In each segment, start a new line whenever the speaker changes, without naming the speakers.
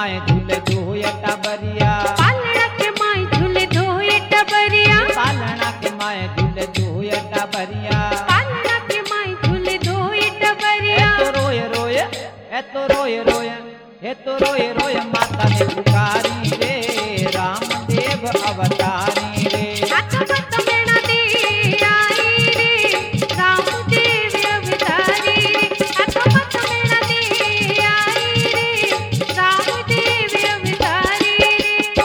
माए झूले दोया टबरिया,
पालना के माई झूले धोए टबरिया,
पालना के माए झूले दोया टबरिया।
पालना के माई झूले धोए टबरिया।
ए तो रोए रोए, ए तो रोए रोए, ए तो रोए रोए माता ने पुकारी रे, रामदेव अवतारी रे।
हाथ मत मेणा दे आई रे, रामदेव अवतारी रे। हाथ मत मेणा दे आई रे, रामदेव अवतारी रे।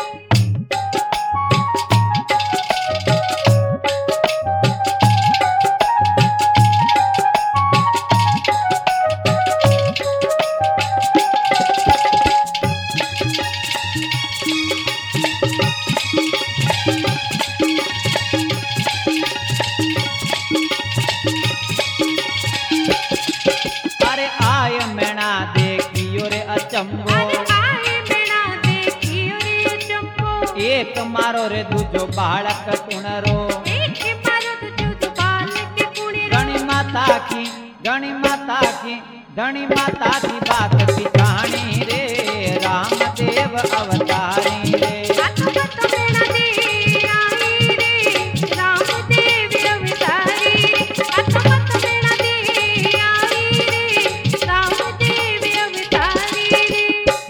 अरे आय मैना देखियो रे अचंबो,
अरे आए मेणा देखियो रे चंपो।
एक मारो रे दूजो बालक कुणरो।
एक मारो तुझ बालक कुणरो।
गणी माता की, गणी माता की, गणी माता की बात की कहानी रे, रामदेव अवतारी रे।
हाथ मत मेणा दे आई रे, रामदेव अवतारी रे। हाथ मत मेणा दे आई रे, रामदेव अवतारी रे।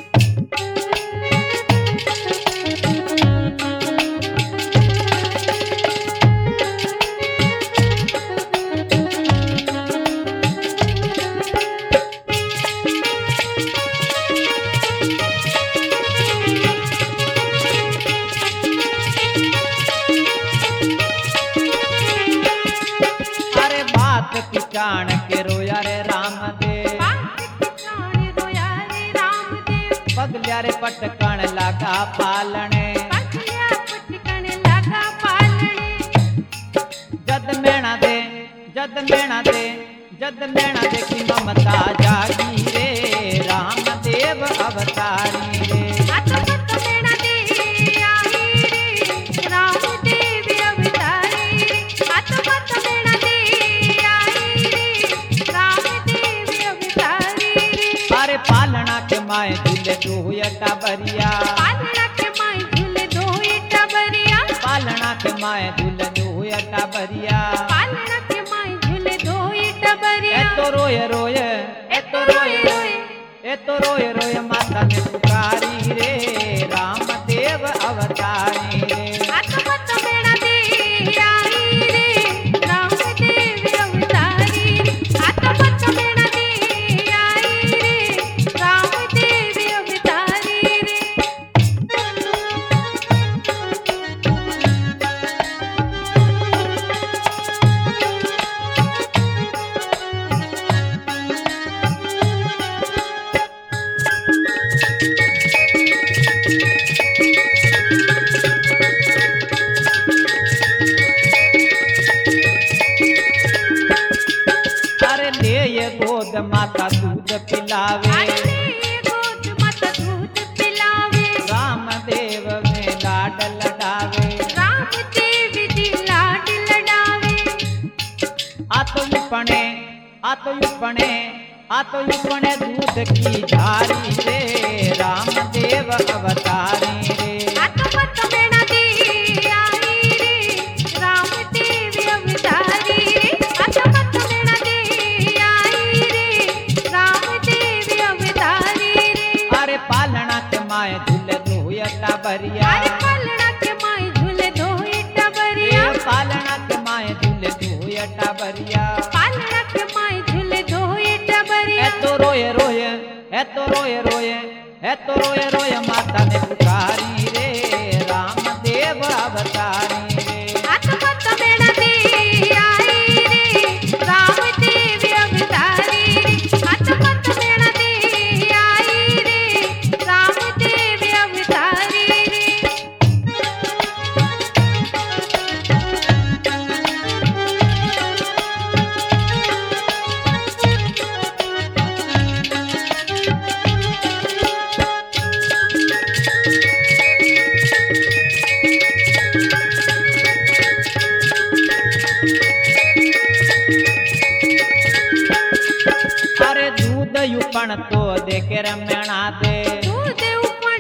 अरे बात की जान के रोया रे रामदेव,
बात किसान रोया रे रामदेव।
पगल्या रे पटकन लगा पालने।
पगलिया पटकन लगा पालने।
जद मैना दे, जद मैना दे, जद मैना दे की ममता जागी रे, रामदेव अवतारी रे।
हाथ मत मेणा दे आई रे, रामदेव अवतारी रे। हाथ मत मेणा दे आई रे, रामदेव अवतारी रे।
अरे पालना के माए झूले दोया टबरिया,
पालना के माई झूले धोए टबरिया,
पालना के माए झूले दोया टबरिया।
पालना के माई झूले धोए टबरिया।
ए तो रोए रोए, ए तो रोए रोए, ए तो रोए रोए माता ने पुकारी रे, रामदेव अवतारी रे।
हाथ मत मेणा दे आई रे, रामदेव अवतारी रे। हाथ मत मेणा दे आई रे, रामदेव अवतारी रे।
अरे ले ये गोद माता दूध पिलावे,
अरे ले गोद मत दूध पिलावे।
रामदेव में लाड लडावे।
रामदेव जी लाड लडावे।
आतुपणे, आतुपणे, आतुपणे दूध की झारी रे, रामदेव अवतारी रे।
हाथ मत मेणा दे आई रे, रामदेव अवतारी रे। हाथ मत मेणा दे आई रे, रामदेव अवतारी रे।
अरे पालना के माए झूले दोया टबरिया,
अरे पालना के माई झूले धोए टबरिया,
पालना के माए झूले दोया टबरिया।
पालना के माई झूले धोए टबरिया।
ए तो रोए रोए, ए तो रोए रोए, ए तो रोए रोए माता ने पुकारी रे, रामदेव अवतारी रे।
हाथ मत मेणा दे आई रे, रामदेव अवतारी रे। हाथ मत मेणा दे आई रे, रामदेव अवतारी रे।
पण तो देखे रमणा दे
दूध उपन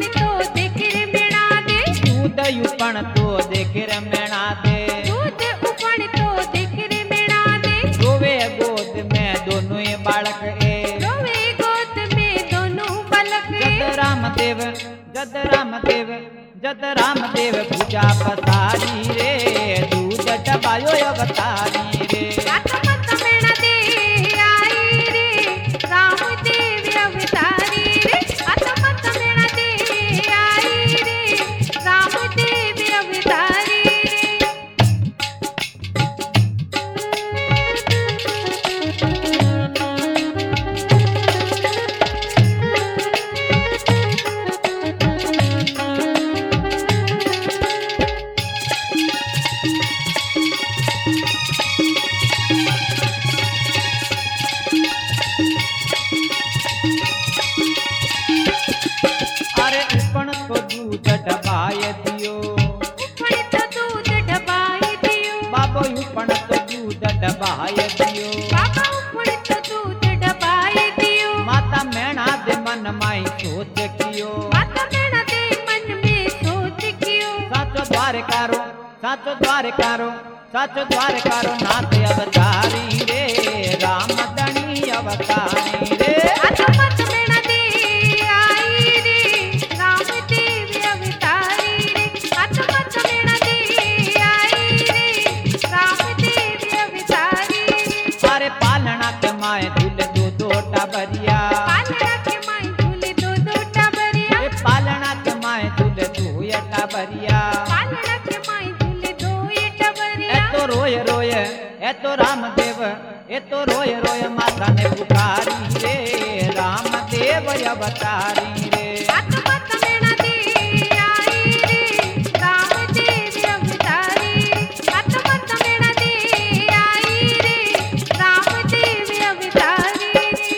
उपण तो देख रे मेणा दे,
दूध उपण तो देख रे मेणा दे,
रोवे गोद में दोनों ये बालक ए,
रोवे गोद में दोनों बालक
जद रामदेव जद रामदेव जद रामदेव पूजा पसारी रे, दूध डबायो अवतारी रे।
आत्मत मेणा दे आई रे, रामदेव अवतारी रे, आत्मत मेणा दे आई रे, रामदेव अवतारी रे।
अरे उपण तो दूध डबाय दियो,
उपण तो दूध डबाई दियो,
बाबो उपण तो दूध डबाय दियो,
बाबा उपण तो दूध डबाई दियो,
माता मेणा दे मन माई सोच कियो,
माता मेणा दे मन में सोच कियो,
साचो द्वारकारो साचो द्वारकारो साचो द्वारकारो नाथ अवतारी रे, राम धनी अवतारी रे।
आत्मत मेणा दे आई रे, रामदेव अवतारी रे, आत्मत मेणा दे आई रे, रामदेव अवतारी रे।
अरे पालना के माए झूले दो दो टाबरिया,
पालना के माई झूले दो दो टाबरिया,
अरे पालना के माए झूले दो ये टाबरिया,
पालना के माई झूले दो ये
ए
टाबरिया।
तो रोय रोय ए तो रामदेव ए तो रोय रोय माता ने पुकारी रे, रामदेव अवतारी रे।
आत्मत मेणा दे आई रे, रामदेव अवतारी रे, आत्मत मेणा दे आई रे, रामदेव अवतारी रे।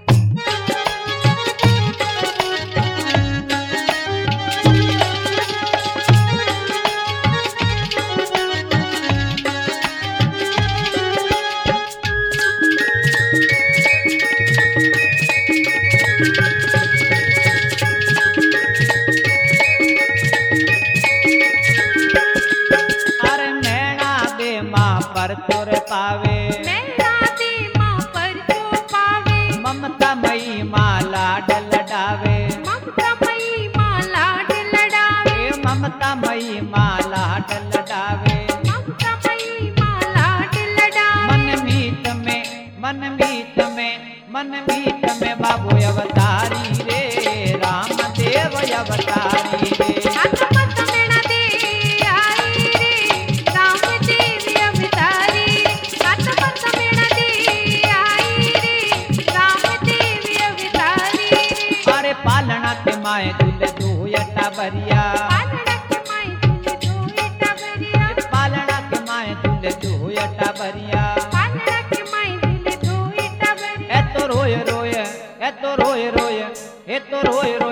अरे मैणा दे माँ पर तोर पावे,
मेणा दे माँ पर जो पावे,
ममता मई माँ लाड लडावे,
ममता मई माँ लाड लडावे,
ए ममता मई माँ लाड लडावे,
ममता मई माँ लाड लडावे।
मन मीत में मन मीत में मन मीत में बाबू अवतारी रे, रामदेव अवतारी रे।
आत्मत मेणा दे आई रे, रामदेव अवतारी रे, आत्मत मेणा दे आई रे, रामदेव अवतारी रे।
अरे पालना के माए झूले दो ये टाबरिया,
पालना के माई झूले दो ये टाबरिया,
पालना के माए झूले दो ये टाबरिया,
पालना के माई झूले दो ये टाबरिया।
ए तो रोय रोय ए तो रोय रोय ए तो रोय